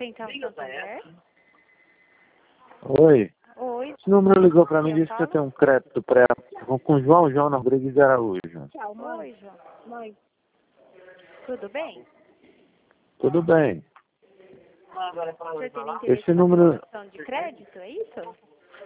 Central Santander. Oi. Oi. Esse número ligou para mim e disse que eu tenho um crédito pré com João Rodrigues Araújo. Tchau, mãe. Oi, João. Mãe. Tudo bem? Tudo bem. O senhor teria interesse Esse número... na de crédito, é isso?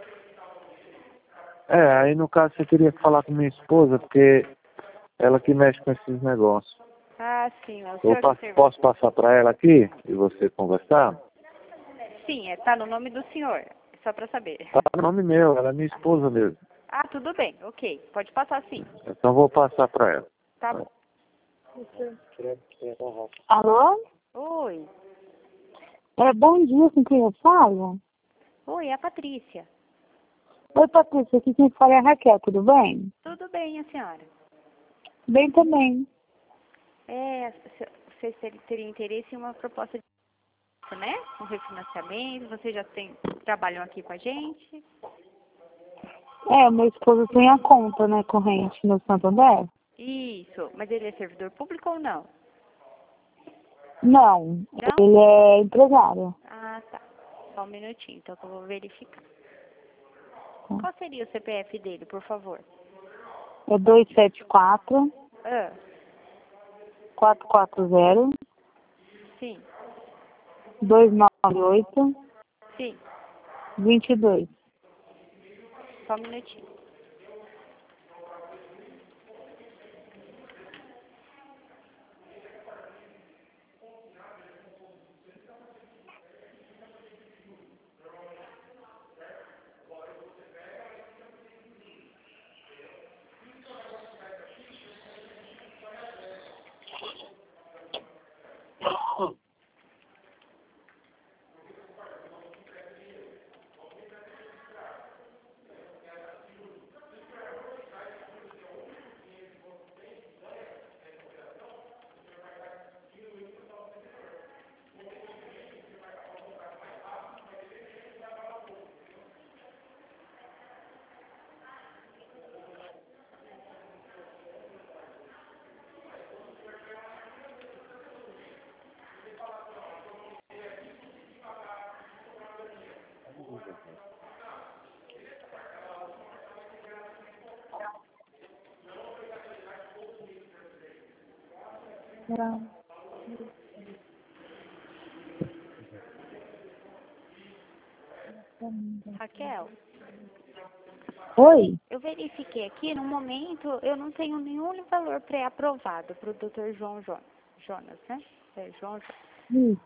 Aí no caso você teria que falar com minha esposa, porque ela que mexe com esses negócios. Ah, sim. O Eu senhor posso passar para ela aqui e você conversar? Sim, tá no nome do senhor, só para saber. Tá no nome meu, ela é minha esposa mesmo. Ah, tudo bem, ok. Pode passar sim. Então vou passar para ela. Tá bom. Alô? Oi. Bom dia, com quem eu falo? Oi, é a Patrícia. Oi, Patrícia, aqui quem fala é a Raquel, tudo bem? Tudo bem, a senhora? Bem também. Vocês teriam interesse em uma proposta de, né? Um refinanciamento, vocês já trabalham aqui com a gente? Meu esposo tem a conta, né, corrente no Santander? Isso, mas ele é servidor público ou não? Não, Não? ele é empresário. Ah, tá. Só um minutinho, então que eu vou verificar. Qual seria o CPF dele, por favor? É 274 Ah, 440 sim, 298 sim. 22. Só um minutinho. Raquel, Oi? eu verifiquei aqui, no momento eu não tenho nenhum valor pré-aprovado para o Dr. Jonas, né? João Jonas.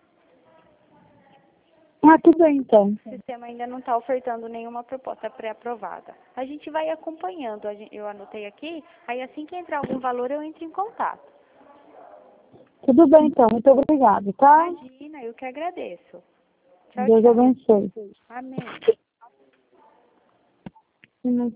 Tudo bem então. O sistema ainda não está ofertando nenhuma proposta pré-aprovada. A gente vai acompanhando, eu anotei aqui, aí assim que entrar algum valor eu entro em contato. Tudo bem então, muito obrigada, tá? Imagina, eu que agradeço. Tchau, Deus tchau. abençoe. Amém.